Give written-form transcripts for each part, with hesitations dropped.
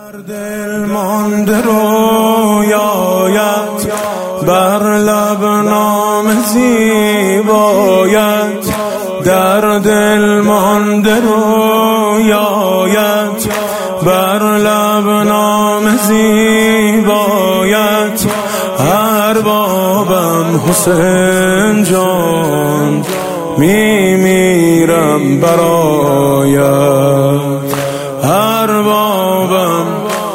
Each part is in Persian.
در دل مانده رویایت، بر لب نام زیبایت. در دل مانده رویایت، بر لب نام زیبایت. اربابم حسین جان، میمیرم برایت. اربابم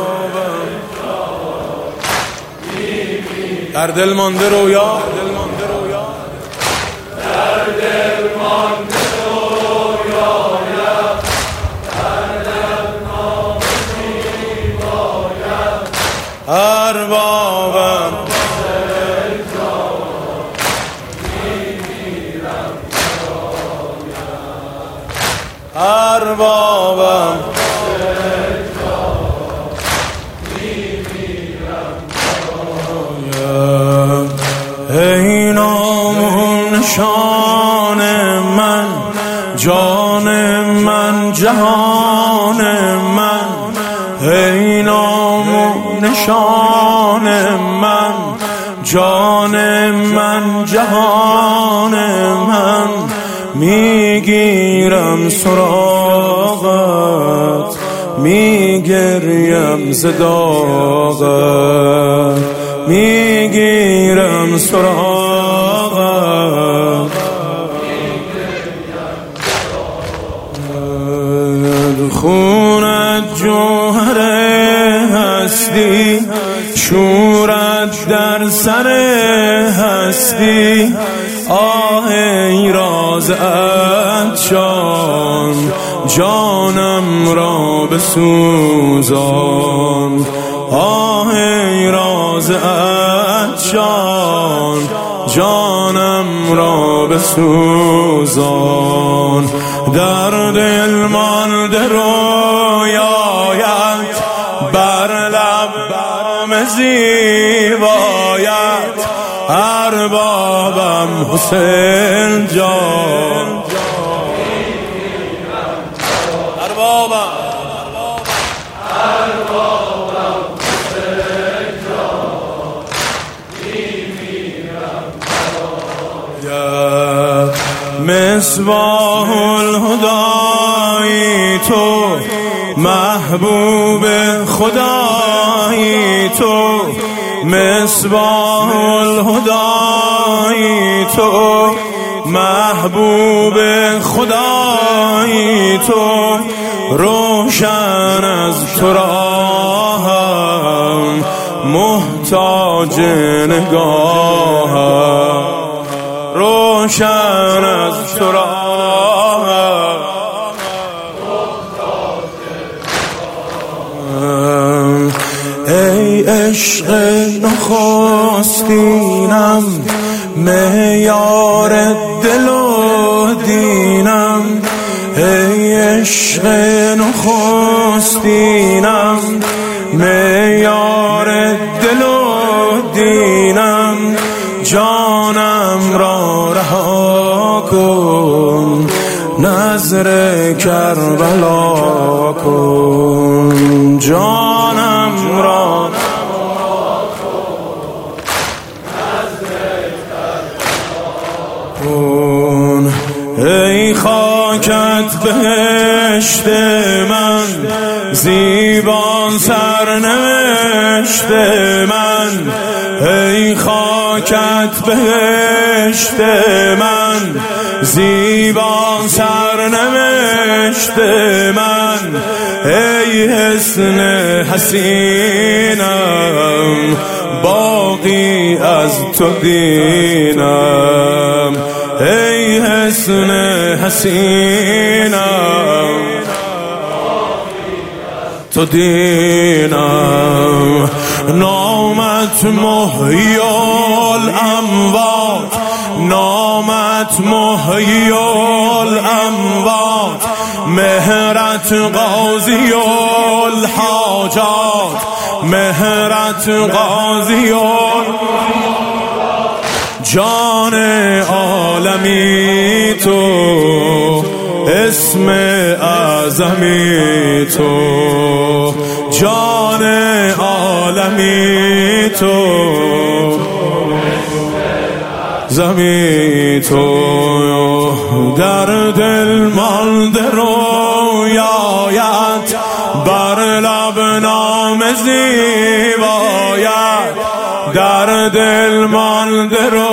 در دل مانده رویا، در دل مانده رویایت، در لب نام زیبایت. اربابم اربابم ای نام و نشان من، جان من، جهان من. ای نام و نشان من، جان من، جهان من. میگیرم سراغت، میگریم ز داغت. میگیرم سراغت، خونت جوهر هستی، شورت در سر هستی. آه ای راز عطشان، جانم را بسوزان. آه ای راز عطشان، جانم را بسوزان. در دل مانده رویایت، بر لب نام زیبایت. اربابم حسین جان، اربابم حسین جان، میمیرم برایت. مصباح الهدایی تو، محبوب خدایی تو. مصباح الهدایی تو، محبوب خدایی تو. روشن از تو راهم، محتاج نگاهم. روشن از تو راهم، ای عشق نخستینم، معیار دل و دینم. ای عشق نخستینم، معیار دل و دینم. جانم را رها کن، نظر کربلا کن. جانم را رها کن. ای خاکت بهشت من، زیبا سرنوشت من. ای خاکت بهشت من، زیبا سرنوشت من. ای حسن حسینم، باقی از تو دینم. ای حسن حسینم، تو دینم. نامت محیی الاموات، نامت محیی الاموات. مهرت قاضی الحاجات، مهرت قاضی جان عالمی تو، اسم اعظمی تو. جان زمی تو در دل مانده رویایت بر لب نام زیبایت در دل مانده